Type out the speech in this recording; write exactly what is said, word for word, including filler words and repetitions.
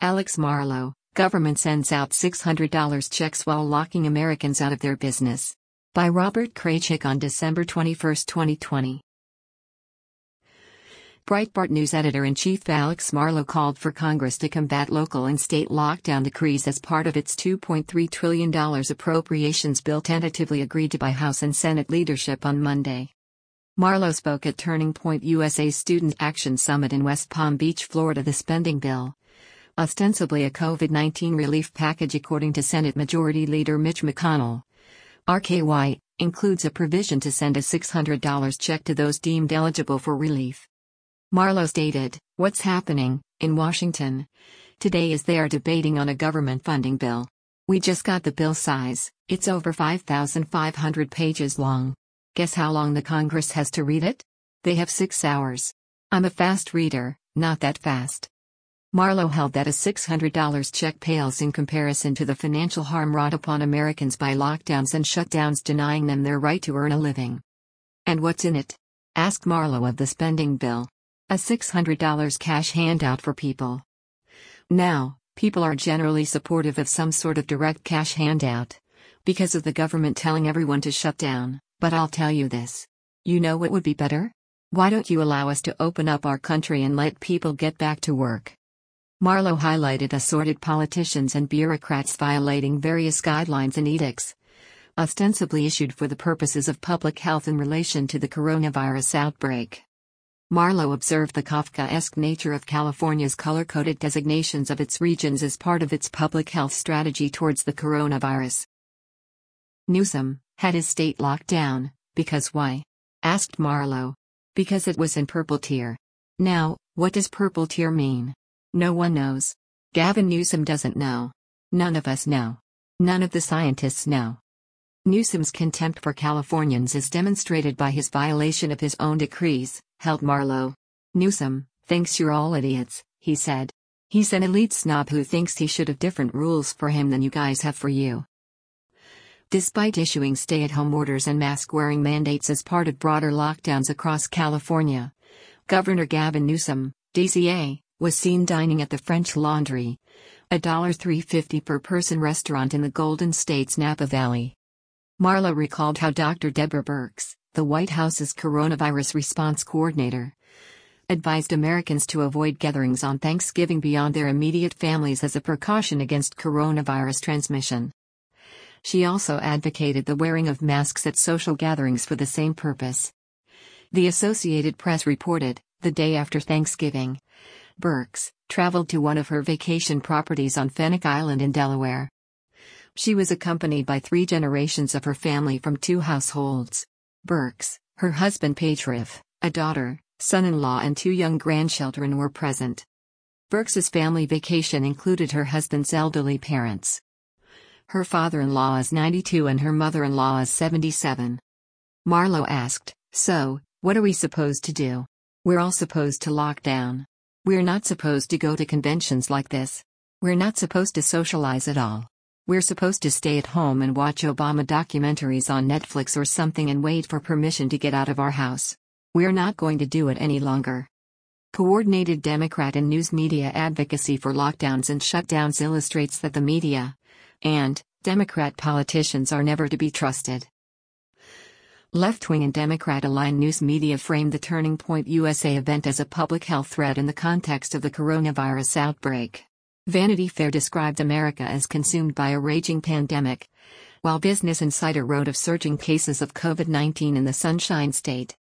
Alex Marlow, government sends out six hundred dollar checks while locking Americans out of their business. By Robert Kraychik on December twenty-first, twenty twenty. Breitbart News editor-in-chief Alex Marlow called for Congress to combat local and state lockdown decrees as part of its two point three trillion dollars appropriations bill tentatively agreed to by House and Senate leadership on Monday. Marlow spoke at Turning Point U S A's Student Action Summit in West Palm Beach, Florida. The spending bill, ostensibly a COVID nineteen relief package according to Senate Majority Leader Mitch McConnell, R K Y, includes a provision to send a six hundred dollar check to those deemed eligible for relief. Marlow stated, "What's happening in Washington today is they are debating on a government funding bill. We just got the bill size, it's over five thousand five hundred pages long. Guess how long the Congress has to read it? They have six hours. I'm a fast reader, not that fast." Marlow held that a six hundred dollar check pales in comparison to the financial harm wrought upon Americans by lockdowns and shutdowns denying them their right to earn a living. "And what's in it?" asked Marlow of the spending bill. "A six hundred dollar cash handout for people." Now, people are generally supportive of some sort of direct cash handout because of the government telling everyone to shut down, but I'll tell you this. You know what would be better? Why don't you allow us to open up our country and let people get back to work? Marlow highlighted assorted politicians and bureaucrats violating various guidelines and edicts, ostensibly issued for the purposes of public health in relation to the coronavirus outbreak. Marlow observed the Kafkaesque nature of California's color-coded designations of its regions as part of its public health strategy towards the coronavirus. Newsom had his state locked down, because why? Asked Marlow. Because it was in purple tier. Now, what does purple tier mean? No one knows. Gavin Newsom doesn't know. None of us know. None of the scientists know. Newsom's contempt for Californians is demonstrated by his violation of his own decrees, held Marlow. "Newsom thinks you're all idiots," he said. "He's an elite snob who thinks he should have different rules for him than you guys have for you." Despite issuing stay-at-home orders and mask-wearing mandates as part of broader lockdowns across California, Governor Gavin Newsom, D C A, was seen dining at the French Laundry, a three fifty per person restaurant in the Golden State's Napa Valley. Marlow recalled how Doctor Deborah Birx, the White House's coronavirus response coordinator, advised Americans to avoid gatherings on Thanksgiving beyond their immediate families as a precaution against coronavirus transmission. She also advocated the wearing of masks at social gatherings for the same purpose. The Associated Press reported, the day after Thanksgiving, Birx traveled to one of her vacation properties on Fenwick Island in Delaware. She was accompanied by three generations of her family from two households. Birx, her husband Patriff, a daughter, son-in-law and two young grandchildren were present. Birx's family vacation included her husband's elderly parents. Her father-in-law is ninety-two and her mother-in-law is seventy-seven. Marlow asked, "So, what are we supposed to do? We're all supposed to lock down. We're not supposed to go to conventions like this. We're not supposed to socialize at all. We're supposed to stay at home and watch Obama documentaries on Netflix or something and wait for permission to get out of our house. We're not going to do it any longer." Coordinated Democrat and news media advocacy for lockdowns and shutdowns illustrates that the media and Democrat politicians are never to be trusted. Left-wing and Democrat-aligned news media framed the Turning Point U S A event as a public health threat in the context of the coronavirus outbreak. Vanity Fair described America as consumed by a raging pandemic, while Business Insider wrote of surging cases of COVID nineteen in the Sunshine State.